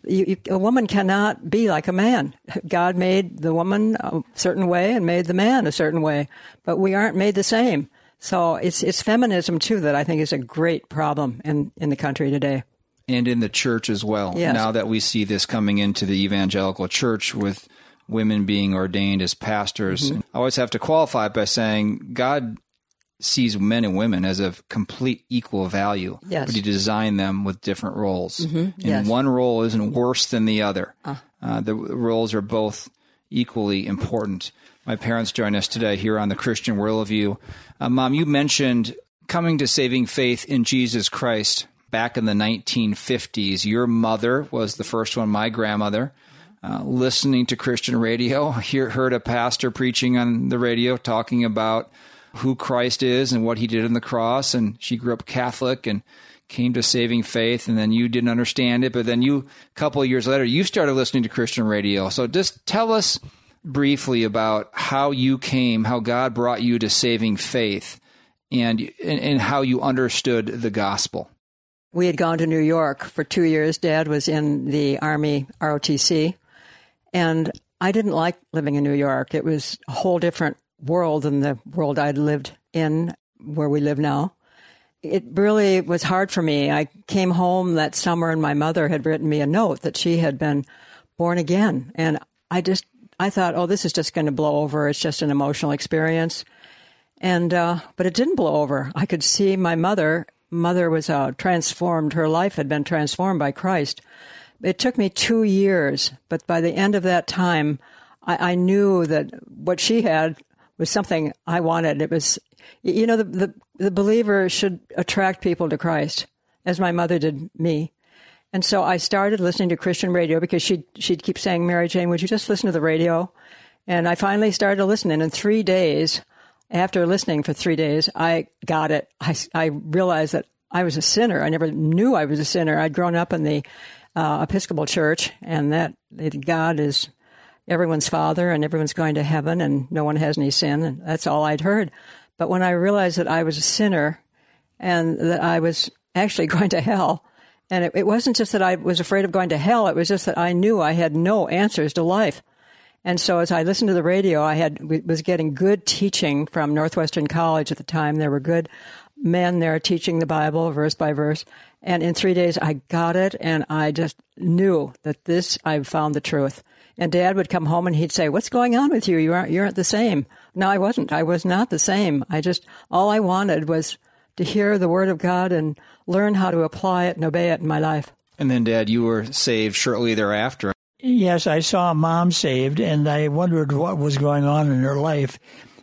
[SPEAKER 14] You, you, a woman cannot be like a man. God made the woman a certain way and made the man a certain way, but we aren't made the same. So it's it's feminism, too, that I think is a great problem in, in the country today.
[SPEAKER 1] And in the church as well.
[SPEAKER 14] Yes.
[SPEAKER 1] Now that we see this coming into the evangelical church with women being ordained as pastors, mm-hmm. I always have to qualify it by saying God sees men and women as of complete equal value,
[SPEAKER 14] yes.
[SPEAKER 1] but he designed them with different roles.
[SPEAKER 14] Mm-hmm.
[SPEAKER 1] And
[SPEAKER 14] yes.
[SPEAKER 1] one role isn't worse than the other.
[SPEAKER 14] Uh.
[SPEAKER 1] Uh, the roles are both equally important. My parents join us today here on the Christian Worldview. Uh, Mom, you mentioned coming to saving faith in Jesus Christ back in the nineteen fifties. Your mother was the first one, my grandmother, uh, listening to Christian radio, hear, heard a pastor preaching on the radio talking about who Christ is and what he did on the cross. And she grew up Catholic and came to saving faith. And then you didn't understand it. But then you, a couple of years later, you started listening to Christian radio. So just tell us briefly about how you came, how God brought you to saving faith, and, and, and how you understood the gospel.
[SPEAKER 14] We had gone to New York for two years. Dad was in the Army R O T C. And I didn't like living in New York. It was a whole different world than the world I'd lived in where we live now. It really was hard for me. I came home that summer and my mother had written me a note that she had been born again. And I just, I thought, oh, this is just going to blow over. It's just an emotional experience. And, uh, but it didn't blow over. I could see my mother, mother was uh, transformed. Her life had been transformed by Christ. It took me two years, but by the end of that time, I, I knew that what she had was something I wanted. It was, you know, the, the the believer should attract people to Christ, as my mother did me. And so I started listening to Christian radio because she'd, she'd keep saying, Mary Jane, would you just listen to the radio? And I finally started listening. In three days, after listening for three days, I got it. I, I realized that I was a sinner. I never knew I was a sinner. I'd grown up in the uh, Episcopal Church, and that, that God is everyone's father and everyone's going to heaven and no one has any sin. And that's all I'd heard. But when I realized that I was a sinner and that I was actually going to hell, and it, it wasn't just that I was afraid of going to hell, it was just that I knew I had no answers to life. And so as I listened to the radio, I had was getting good teaching from Northwestern College at the time. There were good men there teaching the Bible verse by verse. And in three days, I got it, and I just knew that this, I found the truth. And Dad would come home and he'd say, what's going on with you? You aren't, you aren't the same. No, I wasn't. I was not the same. I just, all I wanted was to hear the Word of God and learn how to apply it and obey it in my life.
[SPEAKER 1] And then, Dad, you were saved shortly thereafter.
[SPEAKER 10] Yes, I saw Mom saved, and I wondered what was going on in her life.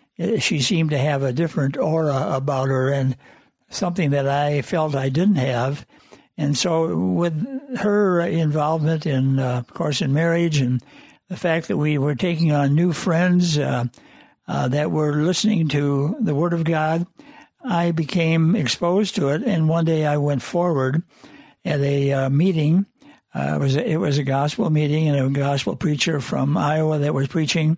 [SPEAKER 10] She seemed to have a different aura about her and something that I felt I didn't have. And so with her involvement in, uh, of course, in marriage and the fact that we were taking on new friends uh, uh, that were listening to the Word of God, I became exposed to it. And one day I went forward at a uh, meeting. Uh, it was a, it was a gospel meeting, and a gospel preacher from Iowa that was preaching.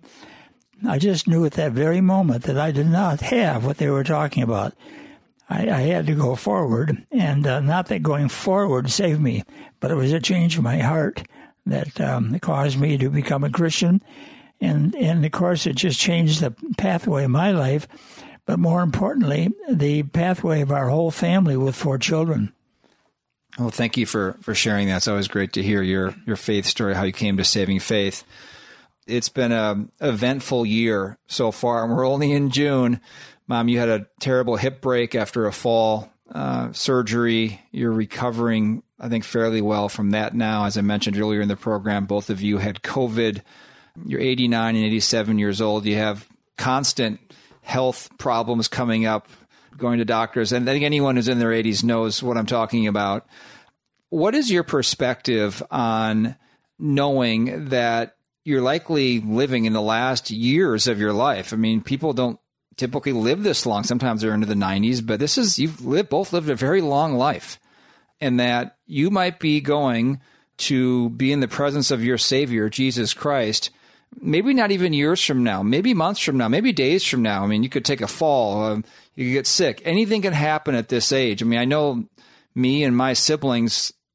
[SPEAKER 10] I just knew at that very moment that I did not have what they were talking about. I, I had to go forward, and uh, not that going forward saved me, but it was a change in my heart that um, caused me to become a Christian. And, and, of course, it just changed the pathway of my life, but more importantly, the pathway of our whole family with four children.
[SPEAKER 1] Well, thank you for, for sharing that. It's always great to hear your, your faith story, how you came to saving faith. It's been an eventful year so far, and we're only in June. Mom, you had a terrible hip break after a fall, uh, surgery. You're recovering, I think, fairly well from that now. As I mentioned earlier in the program, both of you had COVID. You're eighty-nine and eighty-seven years old. You have constant health problems coming up, going to doctors. And I think anyone who's in their eighties knows what I'm talking about. What is your perspective on knowing that you're likely living in the last years of your life? I mean, people don't typically live this long. Sometimes they're into the nineties, but this is, you've lived, both lived a very long life, and that you might be going to be in the presence of your Savior, Jesus Christ, maybe not even years from now, maybe months from now, maybe days from now. I mean, you could take a fall, um, you could get sick. Anything can happen at this age. I mean, I know me and my siblings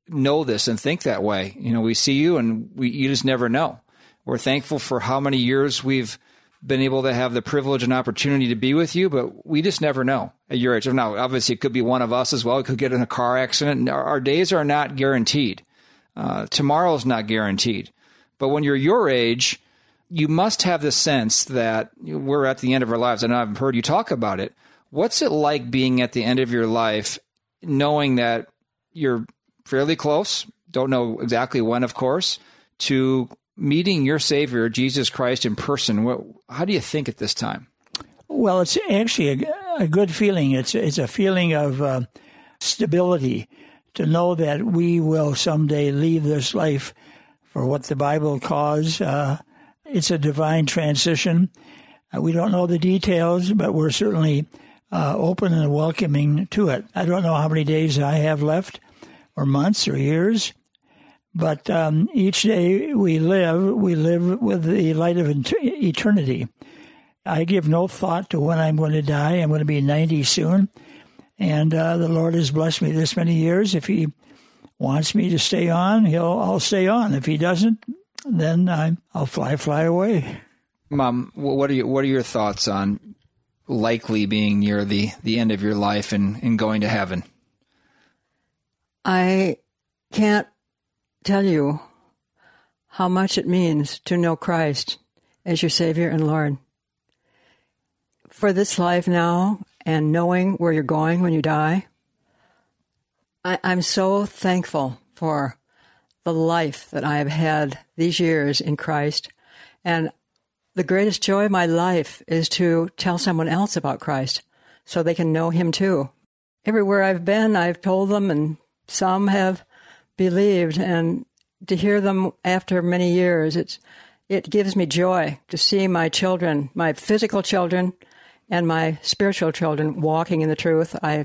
[SPEAKER 1] know this and think that way. You know, we see you and we, you just never know. We're thankful for how many years we've been able to have the privilege and opportunity to be with you, but we just never know at your age. Now, obviously, it could be one of us as well. It could get in a car accident. Our, our days are not guaranteed. Uh, tomorrow's not guaranteed. But when you're your age, you must have the sense that we're at the end of our lives. I know I've heard you talk about it. What's it like being at the end of your life, knowing that you're fairly close, don't know exactly when, of course, to meeting your Savior, Jesus Christ, in person? What, how do you think at this time?
[SPEAKER 10] Well, it's actually a, a good feeling. It's, it's a feeling of uh, stability to know that we will someday leave this life for what the Bible calls uh, it's a divine transition. Uh, we don't know the details, but we're certainly uh, open and welcoming to it. I don't know how many days I have left, or months, or years, but um, each day we live, we live with the light of eternity. I give no thought to when I'm going to die. I'm going to be ninety soon, and uh, the Lord has blessed me this many years. If He wants me to stay on, He'll I'll stay on. If He doesn't, then I, I'll fly, fly away.
[SPEAKER 1] Mom, what are you, what are your thoughts on likely being near the, the end of your life and, and going to heaven?
[SPEAKER 14] I can't tell you how much it means to know Christ as your Savior and Lord. For this life now and knowing where you're going when you die, I, I'm so thankful for the life that I have had these years in Christ. And the greatest joy of my life is to tell someone else about Christ so they can know Him too. Everywhere I've been, I've told them, and some have believed. And to hear them after many years, it's it gives me joy to see my children, my physical children and my spiritual children, walking in the truth. I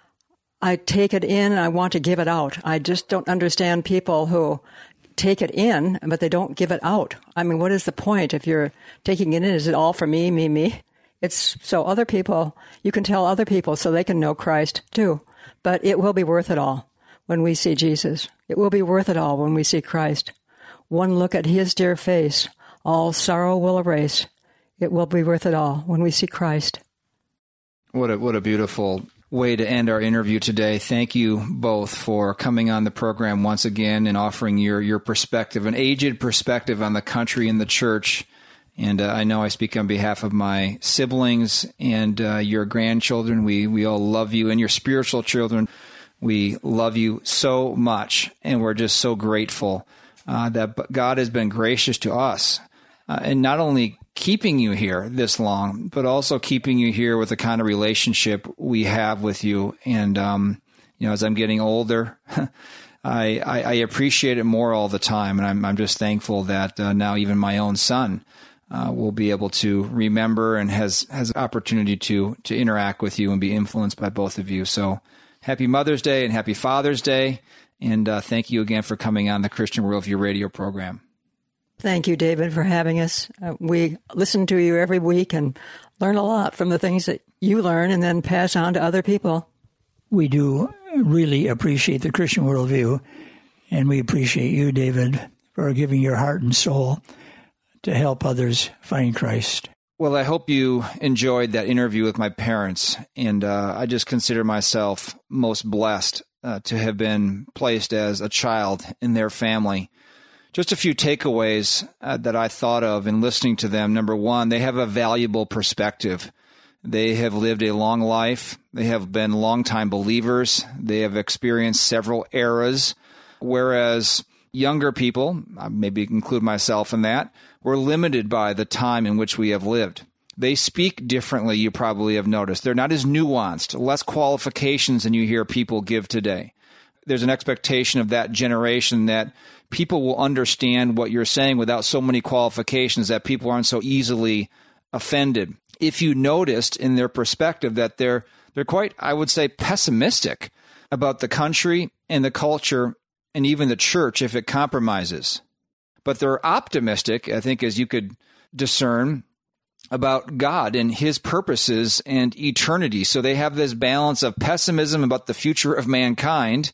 [SPEAKER 14] I take it in and I want to give it out. I just don't understand people who take it in, but they don't give it out. I mean, what is the point if you're taking it in? Is it all for me, me, me? It's so other people, you can tell other people so they can know Christ too. But it will be worth it all when we see Jesus. It will be worth it all when we see Christ. One look at His dear face, all sorrow will erase. It will be worth it all when we see Christ.
[SPEAKER 1] What a, what a beautiful way to end our interview today. Thank you both for coming on the program once again and offering your, your perspective, an aged perspective on the country and the church. And uh, I know I speak on behalf of my siblings and uh, your grandchildren. We, we all love you, and your spiritual children. We love you so much, and we're just so grateful uh, that God has been gracious to us, uh, and not only keeping you here this long, but also keeping you here with the kind of relationship we have with you. And, um, you know, as I'm getting older, I, I, I appreciate it more all the time. And I'm, I'm just thankful that uh, now even my own son uh, will be able to remember and has, has opportunity to, to interact with you and be influenced by both of you. So happy Mother's Day and happy Father's Day. And uh, thank you again for coming on the Christian Worldview radio program.
[SPEAKER 14] Thank you, David, for having us. Uh, we listen to you every week and learn a lot from the things that you learn and then pass on to other people.
[SPEAKER 10] We do really appreciate the Christian Worldview, and we appreciate you, David, for giving your heart and soul to help others find Christ.
[SPEAKER 1] Well, I hope you enjoyed that interview with my parents, and uh, I just consider myself most blessed uh, to have been placed as a child in their family. Just a few takeaways uh, that I thought of in listening to them. Number one, they have a valuable perspective. They have lived a long life. They have been longtime believers. They have experienced several eras, whereas younger people, maybe include myself in that, were limited by the time in which we have lived. They speak differently, you probably have noticed. They're not as nuanced, less qualifications than you hear people give today. There's an expectation of that generation that people will understand what you're saying without so many qualifications, that people aren't so easily offended. If you noticed in their perspective that they're they're quite, I would say, pessimistic about the country and the culture and even the church if it compromises. But they're optimistic, I think, as you could discern, about God and His purposes and eternity. So they have this balance of pessimism about the future of mankind,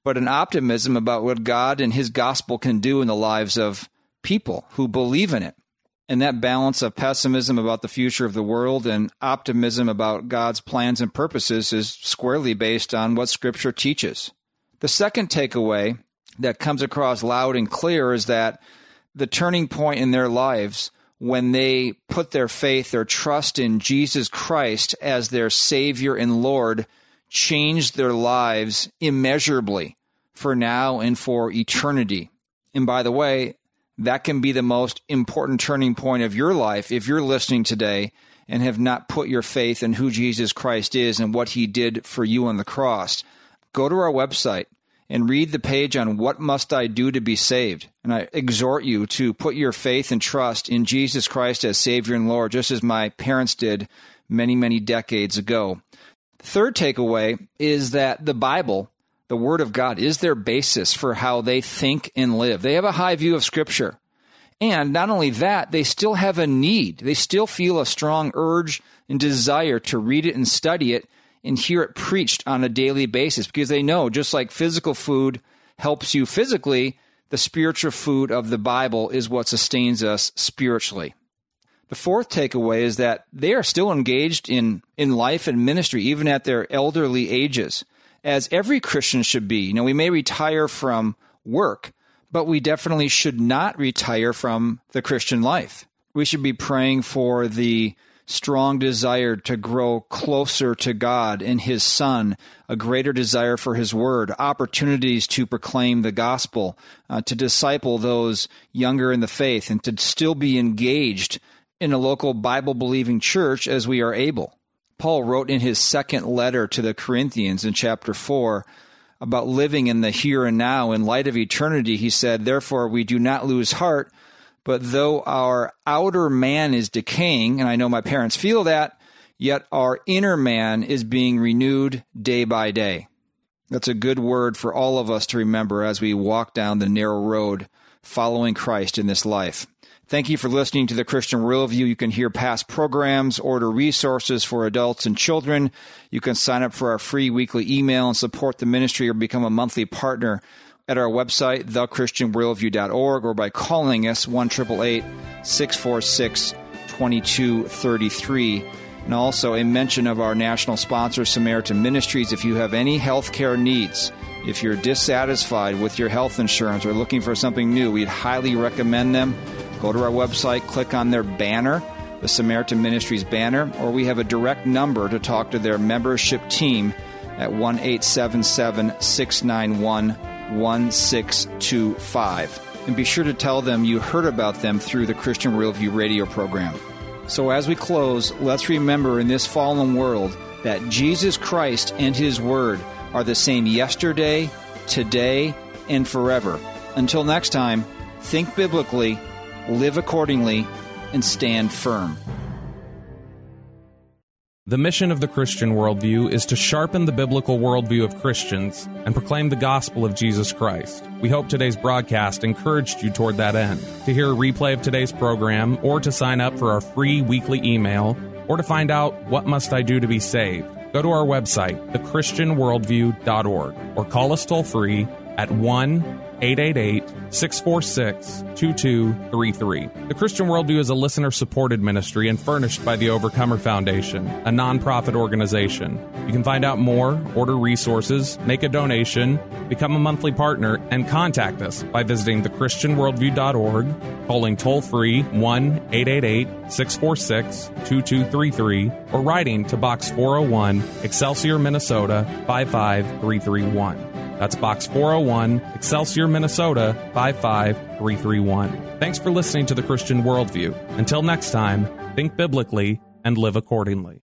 [SPEAKER 1] but an optimism about what God and his gospel can do in the lives of people who believe in it. And that balance of pessimism about the future of the world and optimism about God's plans and purposes is squarely based on what Scripture teaches. The second takeaway that comes across loud and clear is that the turning point in their lives when they put their faith, their trust in Jesus Christ as their Savior and Lord, changed their lives immeasurably for now and for eternity. And by the way, that can be the most important turning point of your life if you're listening today and have not put your faith in who Jesus Christ is and what he did for you on the cross. Go to our website and read the page on what must I do to be saved. And I exhort you to put your faith and trust in Jesus Christ as Savior and Lord, just as my parents did many, many decades ago. The third takeaway is that the Bible, the Word of God, is their basis for how they think and live. They have a high view of Scripture. And not only that, they still have a need. They still feel a strong urge and desire to read it and study it and hear it preached on a daily basis, because they know, just like physical food helps you physically, the spiritual food of the Bible is what sustains us spiritually. The fourth takeaway is that they are still engaged in, in life and ministry, even at their elderly ages, as every Christian should be. You know, we may retire from work, but we definitely should not retire from the Christian life. We should be praying for the strong desire to grow closer to God and his Son, a greater desire for his word, opportunities to proclaim the gospel, uh, to disciple those younger in the faith, and to still be engaged in a local Bible-believing church as we are able. Paul wrote in his second letter to the Corinthians in chapter four about living in the here and now in light of eternity. He said, "Therefore we do not lose heart, but though our outer man is decaying," and I know my parents feel that, "yet our inner man is being renewed day by day." That's a good word for all of us to remember as we walk down the narrow road following Christ in this life. Thank you for listening to the Christian Worldview. You can hear past programs, order resources for adults and children. You can sign up for our free weekly email and support the ministry or become a monthly partner at our website, the christian worldview dot org, or by calling us one eight eight eight, six four six, two two three three. And also a mention of our national sponsor, Samaritan Ministries. If you have any health care needs, if you're dissatisfied with your health insurance or looking for something new, we'd highly recommend them. Go to our website, click on their banner, the Samaritan Ministries banner, or we have a direct number to talk to their membership team at one eight seven seven, six nine one, one six two five. And be sure to tell them you heard about them through the Christian Worldview radio program. So as we close, let's remember in this fallen world that Jesus Christ and his word are the same yesterday, today, and forever. Until next time, think biblically, live accordingly, and stand firm.
[SPEAKER 13] The mission of the Christian Worldview is to sharpen the biblical worldview of Christians and proclaim the gospel of Jesus Christ. We hope today's broadcast encouraged you toward that end. To hear a replay of today's program, or to sign up for our free weekly email, or to find out what must I do to be saved, go to our website, the christian worldview dot org, or call us toll-free at one eight eight eight, six four six, two two three three. The Christian Worldview is a listener-supported ministry and furnished by the Overcomer Foundation, a nonprofit organization. You can find out more, order resources, make a donation, become a monthly partner, and contact us by visiting the christian worldview dot org, calling toll-free one eight eight eight, six four six, two two three three, or writing to Box four oh one, Excelsior, Minnesota, five five three three one. That's Box four oh one, Excelsior, Minnesota, five five three three one. Thanks for listening to the Christian Worldview. Until next time, think biblically and live accordingly.